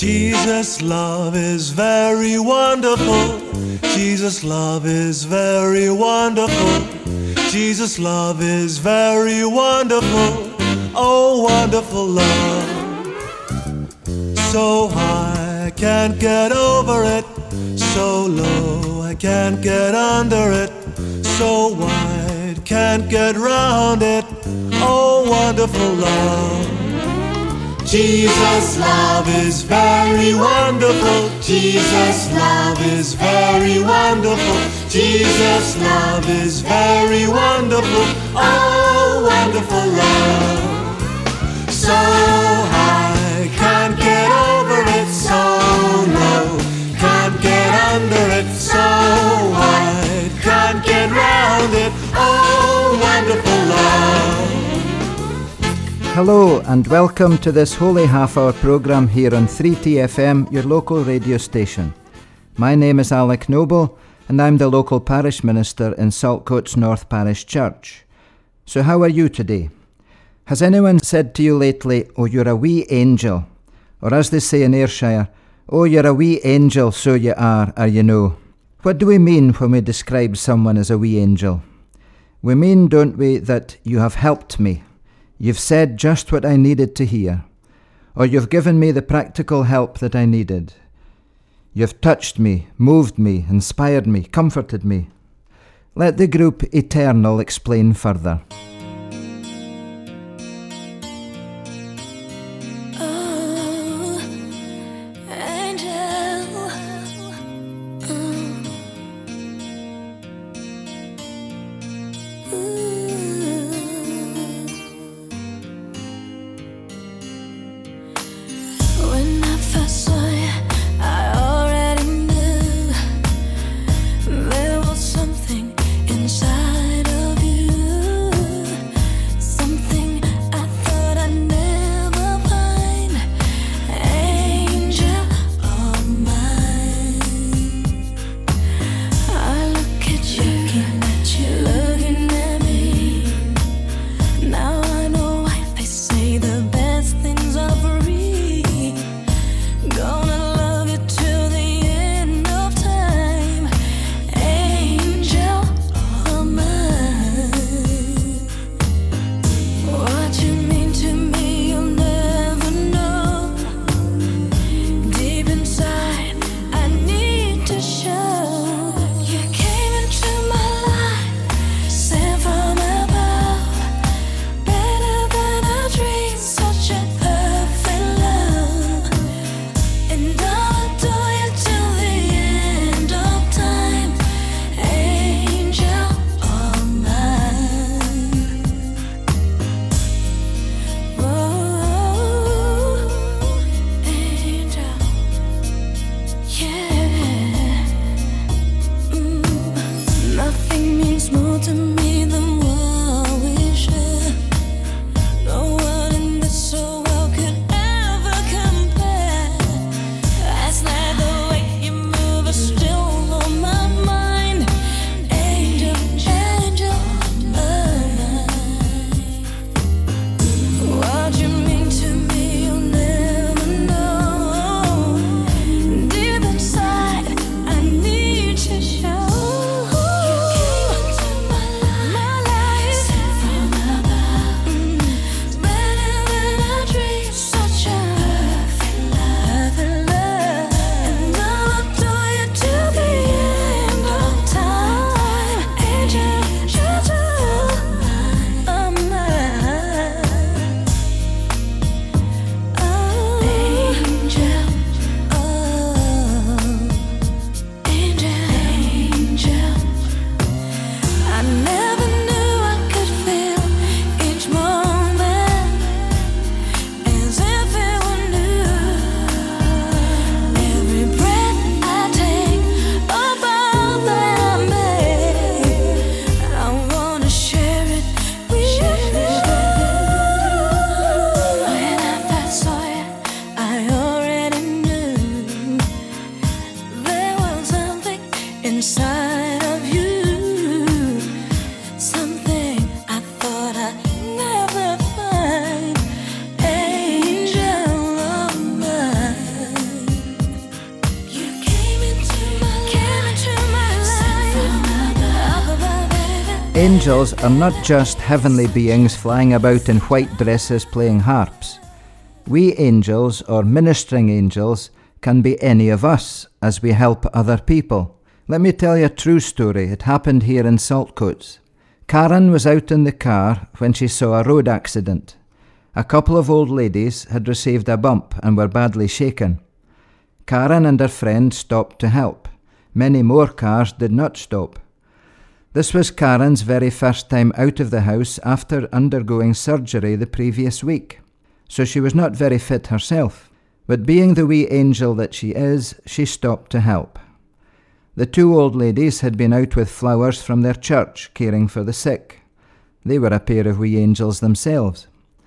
Jesus' love is very wonderful. Jesus' love is very wonderful. Jesus' love is very wonderful. Oh, wonderful love. So high, I can't get over it. So low, I can't get under it. So wide, can't get round it. Oh, wonderful love. Jesus' love is very wonderful. Jesus' love is very wonderful. Jesus' love is very wonderful. Oh, wonderful love. So high, can't get over it. So low, can't get under it. So wide, can't get round it. Oh, wonderful love. Hello and welcome to this holy half-hour programme here on 3TFM, your local radio station. My name is Alec Noble and I'm the local parish minister in Saltcoats North Parish Church. So how are you today? Has anyone said to you lately, "Oh, you're a wee angel"? Or as they say in Ayrshire, "Oh, you're a wee angel, so you are you know." What do we mean when we describe someone as a wee angel? We mean, don't we, that you have helped me. You've said just what I needed to hear, or you've given me the practical help that I needed. You've touched me, moved me, inspired me, comforted me. Let the group Eternal explain further. There was something inside of you. Angels are not just heavenly beings flying about in white dresses playing harps. We angels, or ministering angels, can be any of us as we help other people. Let me tell you a true story. It happened here in Saltcoats. Karen was out in the car when she saw a road accident. A couple of old ladies had received a bump and were badly shaken. Karen and her friend stopped to help. Many more cars did not stop. This was Karen's very first time out of the house after undergoing surgery the previous week, so she was not very fit herself. But being the wee angel that she is, she stopped to help. The two old ladies had been out with flowers from their church, caring for the sick. They were a pair of wee angels themselves.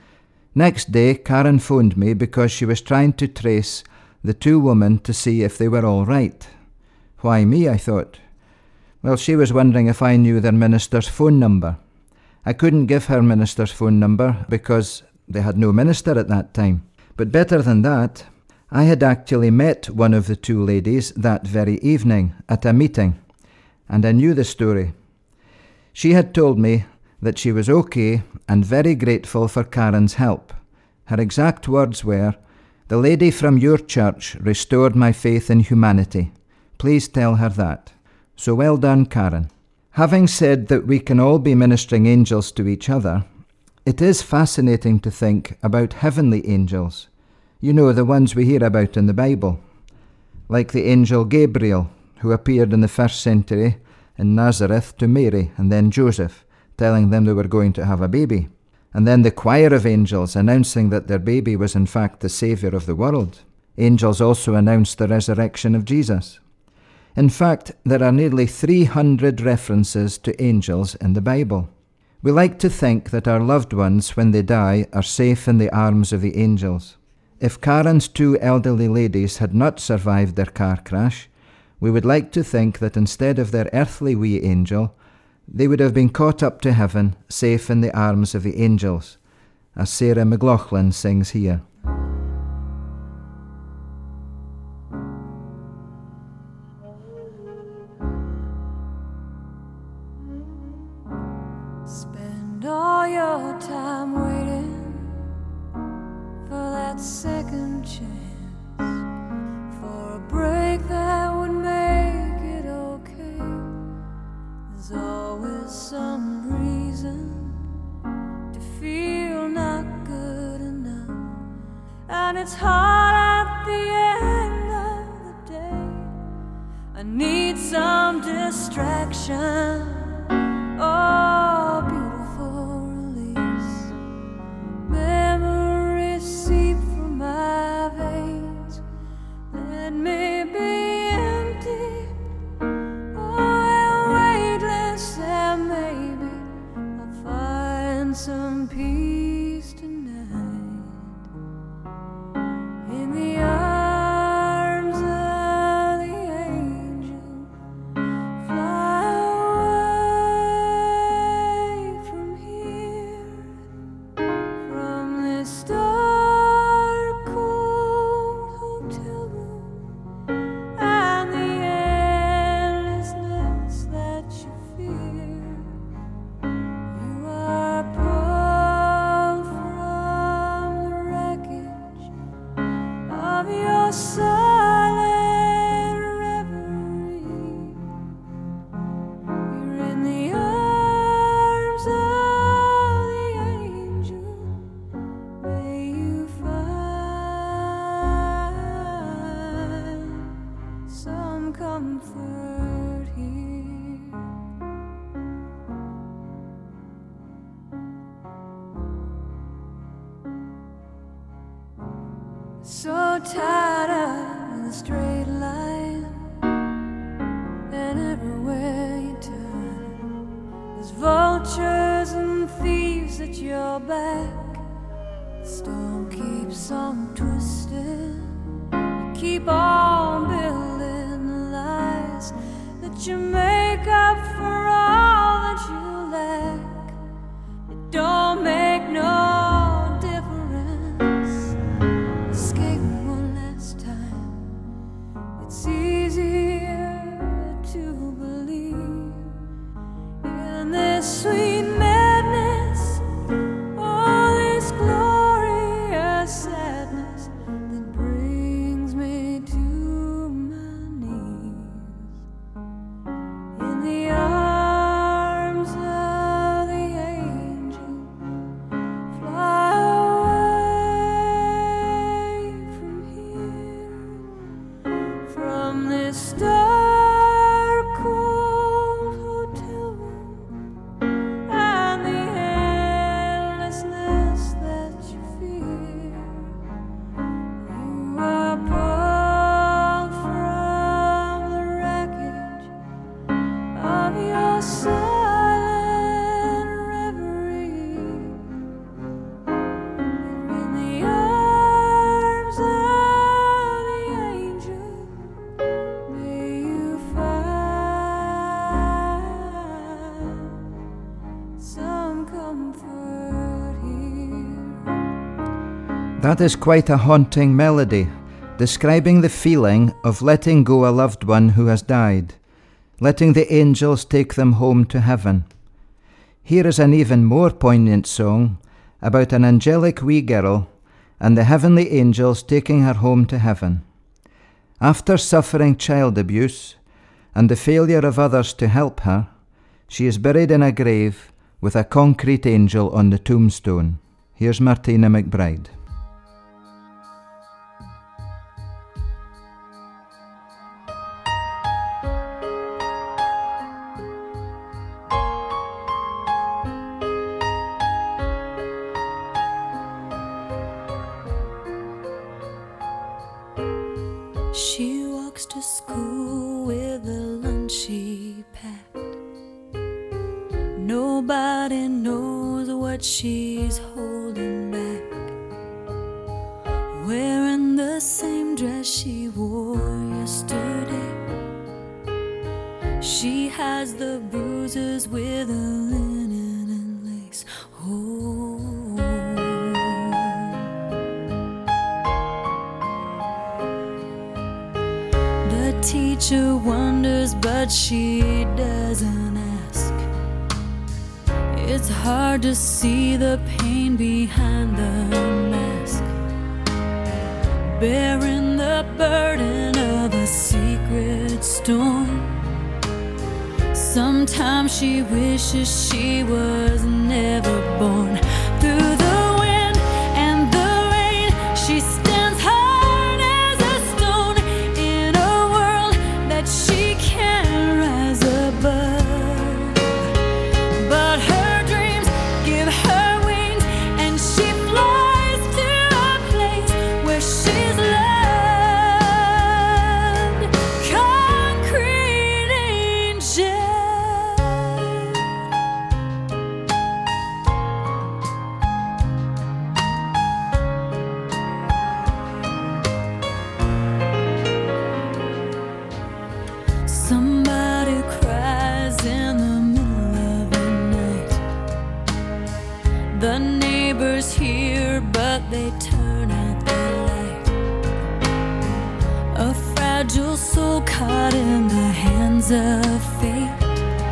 Next day, Karen phoned me because she was trying to trace the two women to see if they were all right. Why me, I thought. Well, she was wondering if I knew their minister's phone number. I couldn't give her minister's phone number because they had no minister at that time. But better than that, I had actually met one of the two ladies that very evening at a meeting, and I knew the story. She had told me that she was okay and very grateful for Karen's help. Her exact words were, "The lady from your church restored my faith in humanity. Please tell her that." So well done, Karen. Having said that we can all be ministering angels to each other, it is fascinating to think about heavenly angels. You know, the ones we hear about in the Bible. Like the angel Gabriel, who appeared in the 1st century in Nazareth to Mary and then Joseph, telling them they were going to have a baby. And then the choir of angels announcing that their baby was in fact the Saviour of the world. Angels also announced the resurrection of Jesus. In fact, there are nearly 300 references to angels in the Bible. We like to think that our loved ones, when they die, are safe in the arms of the angels. If Karen's two elderly ladies had not survived their car crash, we would like to think that instead of their earthly wee angel, they would have been caught up to heaven, safe in the arms of the angels, as Sarah McLaughlin sings here. Spend all your time waiting for that second chance, for a break that would make it okay. There's always some reason to feel not good enough, and it's hard at the end of the day. I need some distraction. Oh, beautiful release. Memories seep from my veins. Let me be empty. Oh, weightless, and maybe I'll find some peace tonight. In the arms of the angel, fly away from here, from this dark, cold hotel room, and the endlessness that you fear. You are pulled from the wreckage of your silent reverie. You're in the arms of the angel. May you find some comfort here. So tired of the straight line, and everywhere you turn, there's vultures and thieves at your back. The storm keeps on twisting. You keep on building the lies that you make up for all that you lack. It don't make no difference. Escape one last time. It's easier to believe in this from this star-cold hotel room and the endlessness that you fear. You are pulled from the wreckage of your silent reverie. You're in the arms of the angel. May you find some comfort here. That is quite a haunting melody, describing the feeling of letting go a loved one who has died, letting the angels take them home to heaven. Here is an even more poignant song about an angelic wee girl and the heavenly angels taking her home to heaven. After suffering child abuse and the failure of others to help her, she is buried in a grave with a concrete angel on the tombstone. Here's Martina McBride. She walks to school with a lunch she packed. Nobody knows what she's holding back. Wearing the same dress she wore yesterday. She has the bruises with a linen and lace. Oh. The teacher wonders, but she doesn't ask. It's hard to see the pain behind the mask, bearing the burden of a secret storm. Sometimes she wishes she was never born. Through the wind and the rain, she stands hard as a stone in a world that she can't rise above. But her dreams give her wings, and she flies to a place where she's loved. Concrete angel. Somebody cries in the middle of the night. The neighbors hear, but they turn out the light. A fragile soul caught in the hands of fate.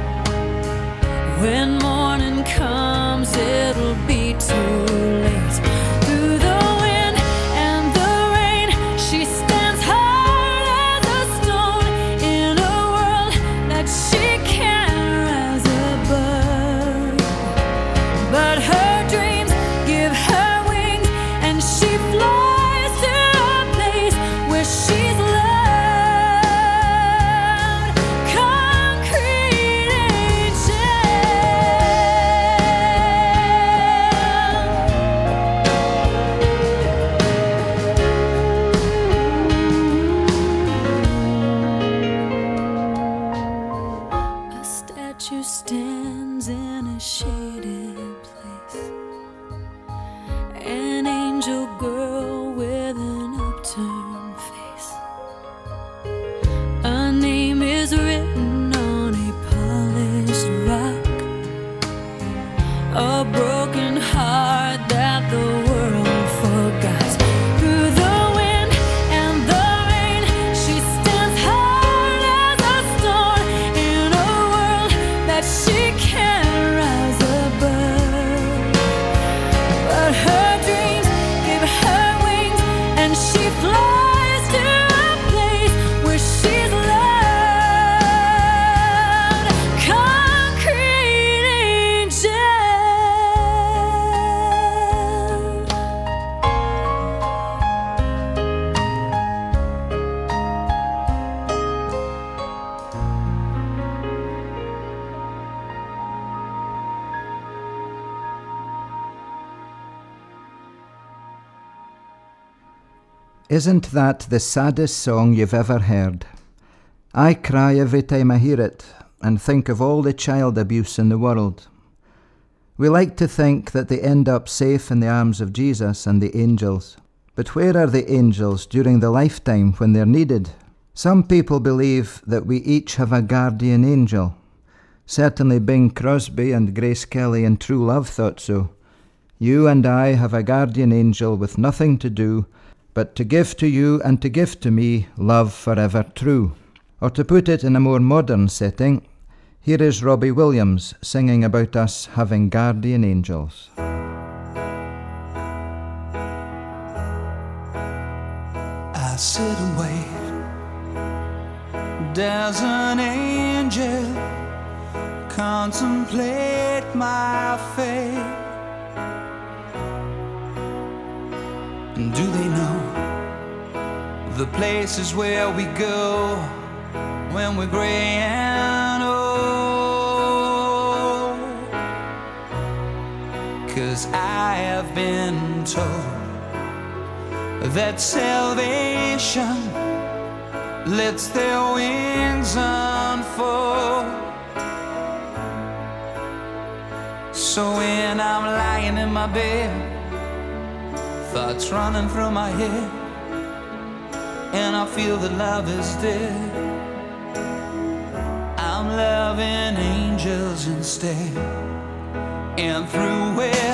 When morning comes, it'll be too late. Through the wind and the rain, she stands hard as a stone in a world that she can't rise above. But her dreams give her wings, and she flies to a place where she's loved. Concrete angel. Isn't that the saddest song you've ever heard? I cry every time I hear it and think of all the child abuse in the world. We like to think that they end up safe in the arms of Jesus and the angels. But where are the angels during the lifetime when they're needed? Some people believe that we each have a guardian angel. Certainly Bing Crosby and Grace Kelly in True Love thought so. You and I have a guardian angel with nothing to do but to give to you and to give to me love forever true. Or to put it in a more modern setting, here is Robbie Williams singing about us having guardian angels. I sit and wait. There's an angel contemplate my fate. And do they know the places where we go when we're gray and old? 'Cause I have been told that salvation lets their wings unfold. So when I'm lying in my bed, thoughts running through my head, and I feel that love is dead, I'm loving angels instead. And through it,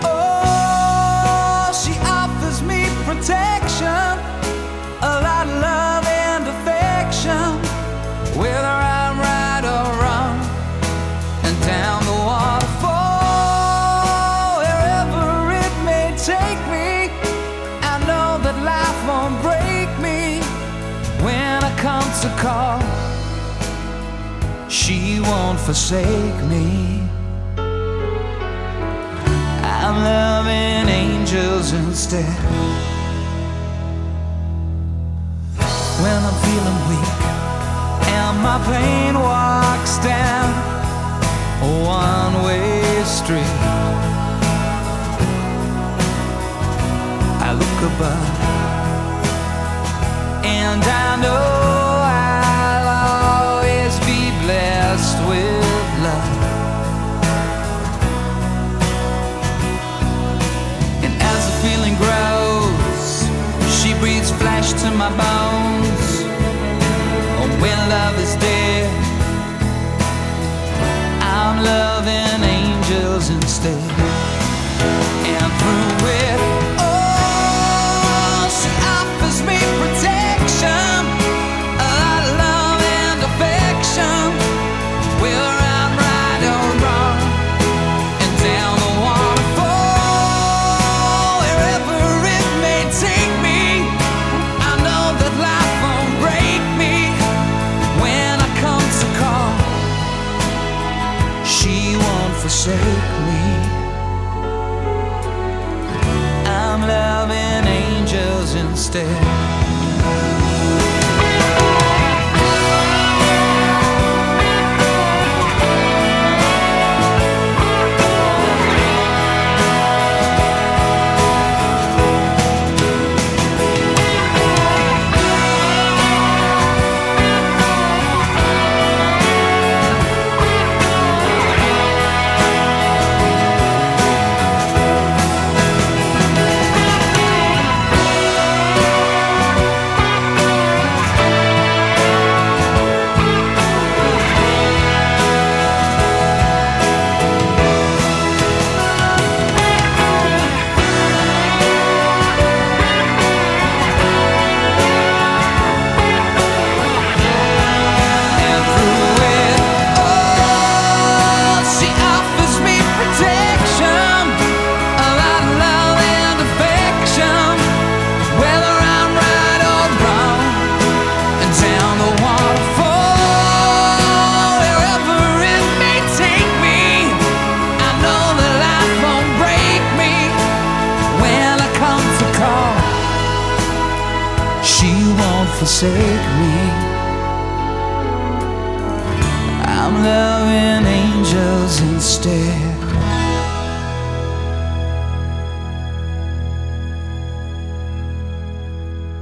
oh, she offers me protection, a lot of love and affection, whether I'm right or wrong, and down the waterfall, wherever it may take me, I know that life won't break me. When I come to call, she won't forsake me. I'm loving angels instead. When I'm feeling weak and my pain walks down a one-way street, I look above and I know I'll always be blessed with love. And as the feeling grows, she breathes flesh to my bones. Oh, when love is dead, I'm loving angels instead. And through it, oh, she offers me protection, a lot of love and affection, whether I'm right or wrong, and down the waterfall, wherever it may take me, I know that life won't break me. When I come to call, she won't forsake me. I'm loving angels instead. Forsake me. I'm loving angels instead.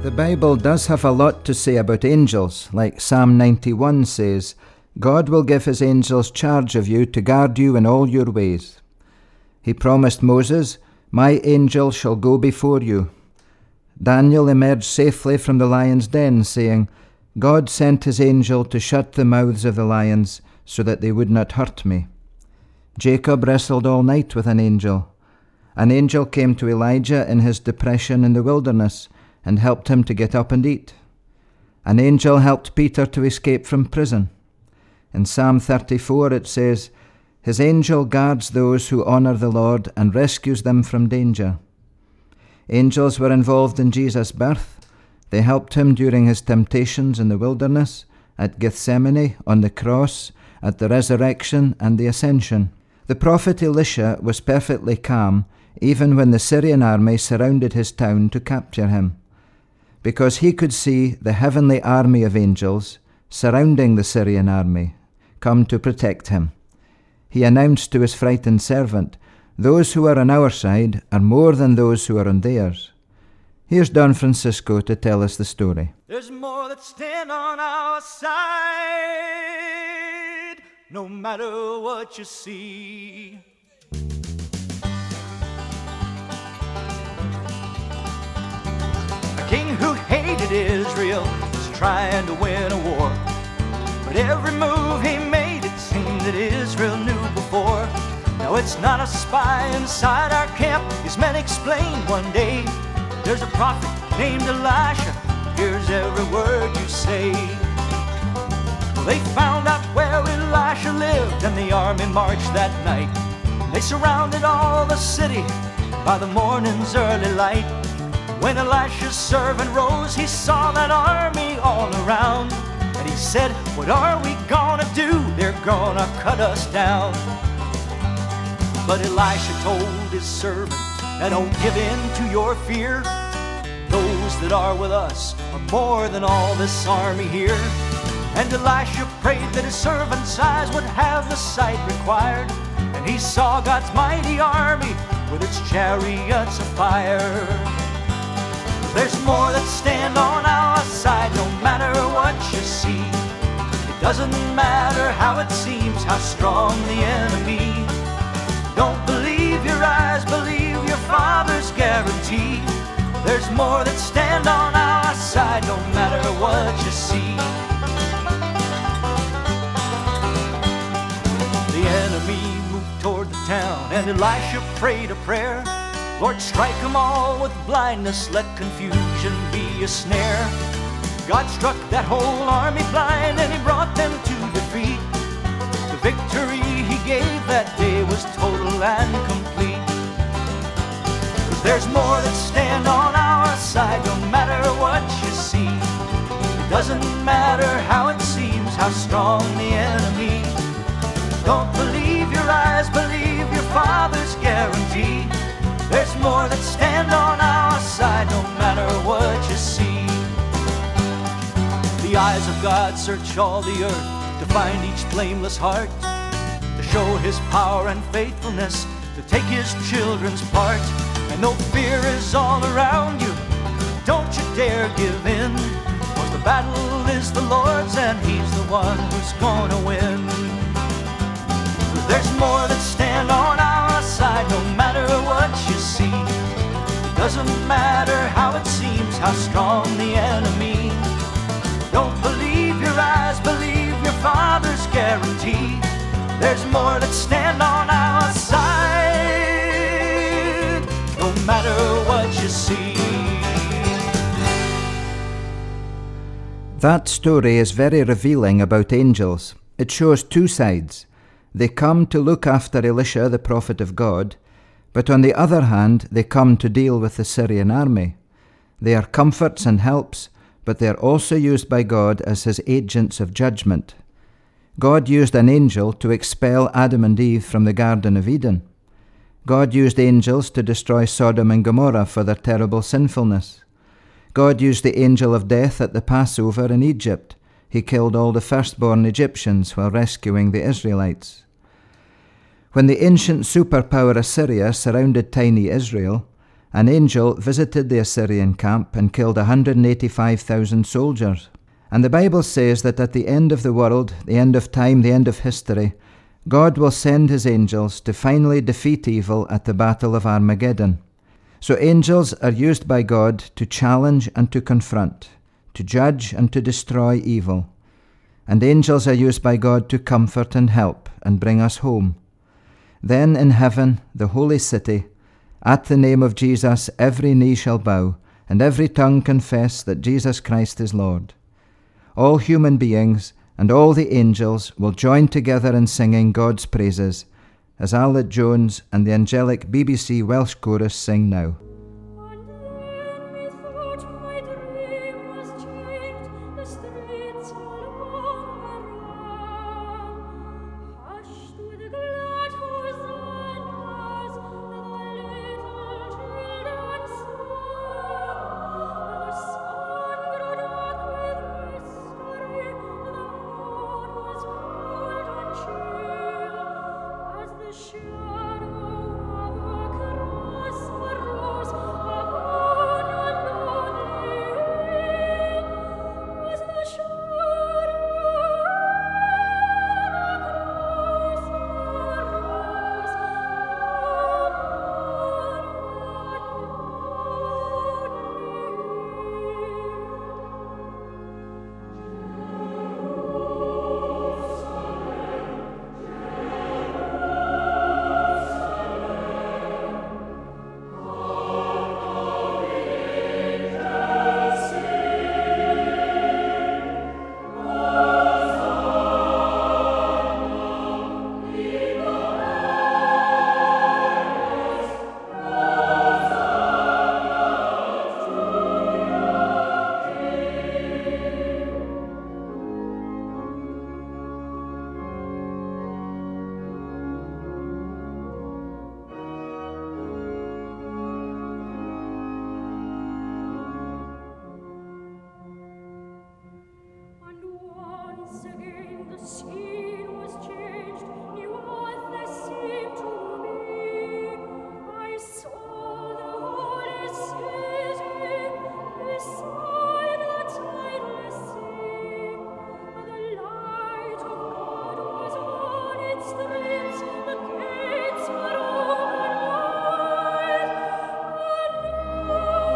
The Bible does have a lot to say about angels, like Psalm 91 says, God will give his angels charge of you to guard you in all your ways. He promised Moses, my angel shall go before you. Daniel emerged safely from the lion's den, saying, God sent his angel to shut the mouths of the lions so that they would not hurt me. Jacob wrestled all night with an angel. An angel came to Elijah in his depression in the wilderness and helped him to get up and eat. An angel helped Peter to escape from prison. In Psalm 34 it says, his angel guards those who honour the Lord and rescues them from danger. Angels were involved in Jesus' birth. They helped him during his temptations in the wilderness, at Gethsemane, on the cross, at the resurrection and the ascension. The prophet Elisha was perfectly calm even when the Syrian army surrounded his town to capture him, because he could see the heavenly army of angels surrounding the Syrian army come to protect him. He announced to his frightened servant, those who are on our side are more than those who are on theirs. Here's Don Francisco to tell us the story. There's more that stand on our side, no matter what you see. A king who hated Israel was trying to win a war, but every move he made, it seemed that Israel knew before. Now it's not a spy inside our camp, his men explained one day. There's a prophet named Elisha, hears every word you say. Well, they found out where Elisha lived, and the army marched that night. They surrounded all the city by the morning's early light. When Elisha's servant rose, he saw that army all around, and he said, what are we gonna do? They're gonna cut us down. But Elisha told his servant, now don't give in to your fear. Those that are with us are more than all this army here. And Elisha prayed that his servant's eyes would have the sight required, and he saw God's mighty army with its chariots of fire. There's more that stand on our side, no matter what you see. It doesn't matter how it seems, how strong the enemy. Don't believe your eyes, believe your Father's guarantee. There's more that stand on our side, no matter what you see. The enemy moved toward the town, and Elisha prayed a prayer. Lord, strike them all with blindness, let confusion be a snare. God struck that whole army blind, and he brought them to defeat. The victory he gave that day was total and complete. There's more that stand on our side, no matter what you see. It doesn't matter how it seems, how strong the enemy. Don't believe your eyes, believe your Father's guarantee. There's more that stand on our side, no matter what you see. The eyes of God search all the earth to find each blameless heart, to show his power and faithfulness, to take his children's part. And though fear is all around you, don't you dare give in, 'cause the battle is the Lord's and he's the one who's gonna win. There's more that stand on our side, no matter what you see. It doesn't matter how it seems, how strong the enemy. Don't believe your eyes, believe your Father's guarantee. There's more that stand on our side, no matter what you see. That story is very revealing about angels. It shows two sides. They come to look after Elisha, the prophet of God, but on the other hand, they come to deal with the Syrian army. They are comforts and helps, but they are also used by God as his agents of judgment. God used an angel to expel Adam and Eve from the Garden of Eden. God used angels to destroy Sodom and Gomorrah for their terrible sinfulness. God used the angel of death at the Passover in Egypt. He killed all the firstborn Egyptians while rescuing the Israelites. When the ancient superpower Assyria surrounded tiny Israel, an angel visited the Assyrian camp and killed 185,000 soldiers. And the Bible says that at the end of the world, the end of time, the end of history, God will send his angels to finally defeat evil at the Battle of Armageddon. So angels are used by God to challenge and to confront, to judge and to destroy evil. And angels are used by God to comfort and help and bring us home. Then in heaven, the holy city, at the name of Jesus, every knee shall bow, and every tongue confess that Jesus Christ is Lord. All human beings and all the angels will join together in singing God's praises, as Aled Jones and the angelic BBC Welsh chorus sing now. And then methought my dream was changed, the streets all around, hushed with glad hosannas, the little children sang. The sun grew dark with mystery, the moon was cold and chill, as the shadow of a cross arose upon a lonely hill, as the shadow of a cross And once again the scene was changed, new earth there seemed to be. I saw the holy city beside the tideless sea. The light of God was on its streets, the gates were open wide, and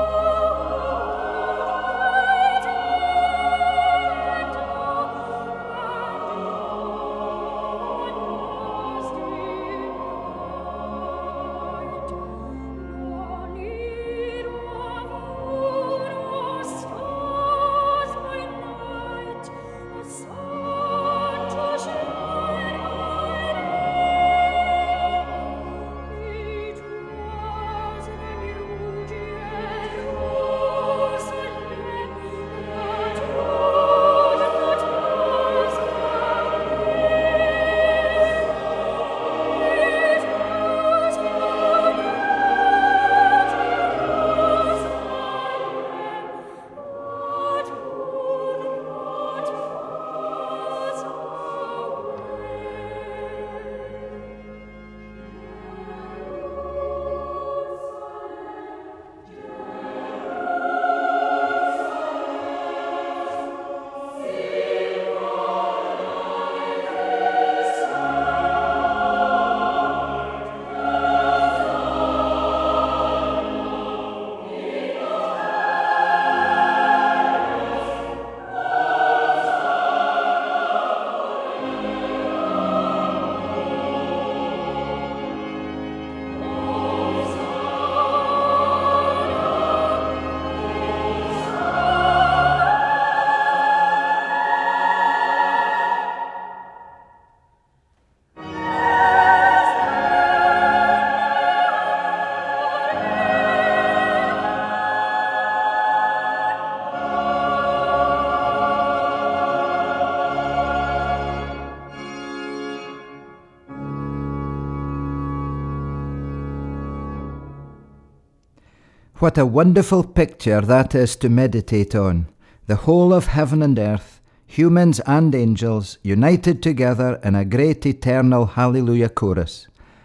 What a wonderful picture that is to meditate on. The whole of heaven and earth, humans and angels, united together in a great eternal hallelujah chorus.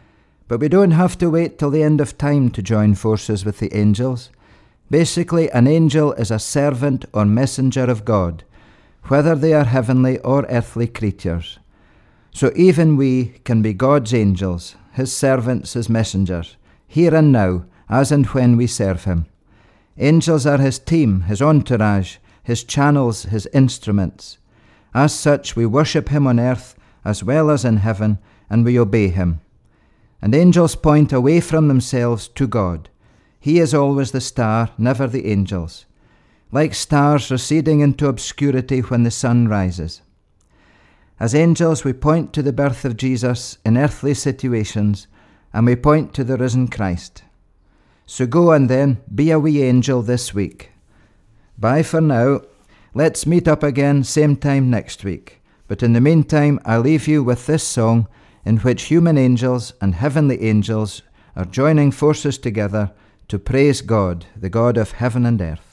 But we don't have to wait till the end of time to join forces with the angels. Basically, an angel is a servant or messenger of God, whether they are heavenly or earthly creatures. So even we can be God's angels, his servants, his messengers, here and now, as and when we serve him. Angels are his team, his entourage, his channels, his instruments. As such, we worship him on earth as well as in heaven, and we obey him. And angels point away from themselves to God. He is always the star, never the angels, like stars receding into obscurity when the sun rises. As angels, we point to the birth of Jesus in earthly situations, and we point to the risen Christ. So go and then be a wee angel this week. Bye for now. Let's meet up again same time next week. But in the meantime, I leave you with this song in which human angels and heavenly angels are joining forces together to praise God, the God of heaven and earth.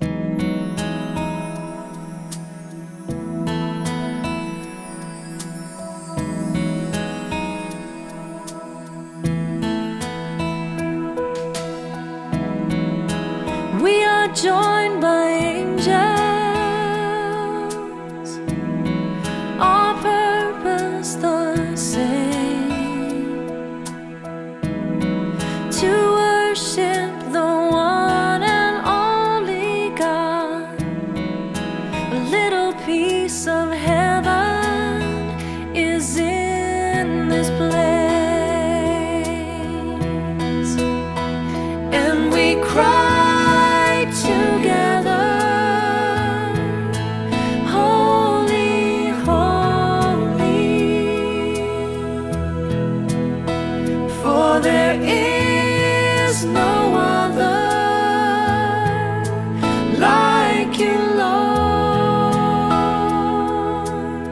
We are joined by angels, our purpose the same, to worship the one and only God. A little piece of heaven is in this place, and we cry together, holy, holy, for there is no other like you, Lord.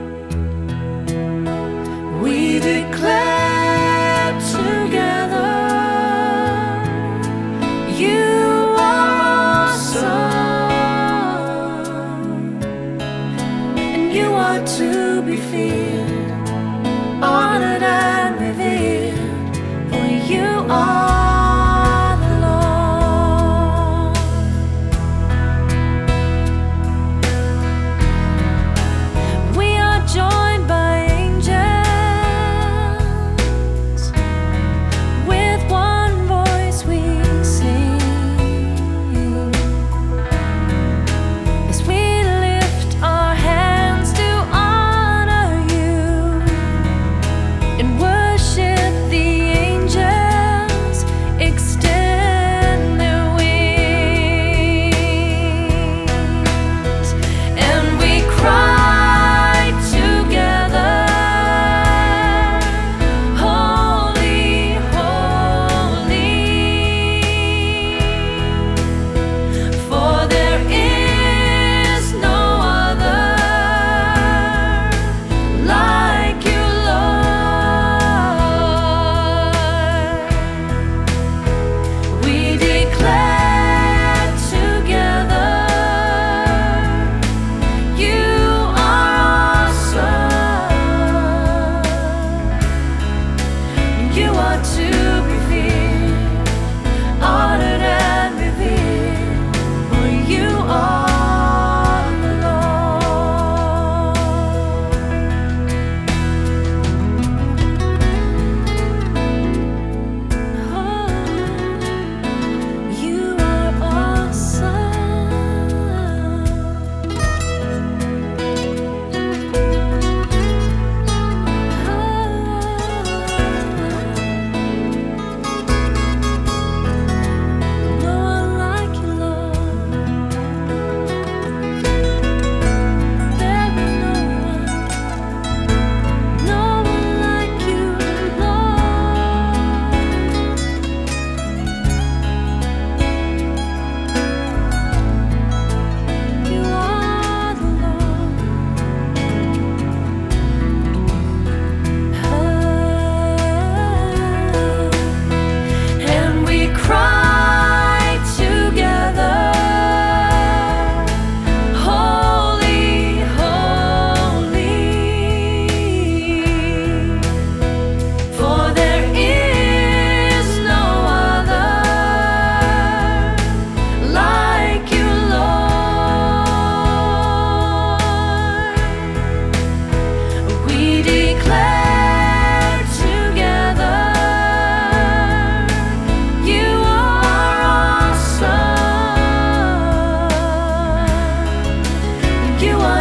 We declare together, you to be feared, honored and revered, for you are the Lord. We are joined by angels, with one voice we sing, as we lift our hands to and worship the angels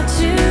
to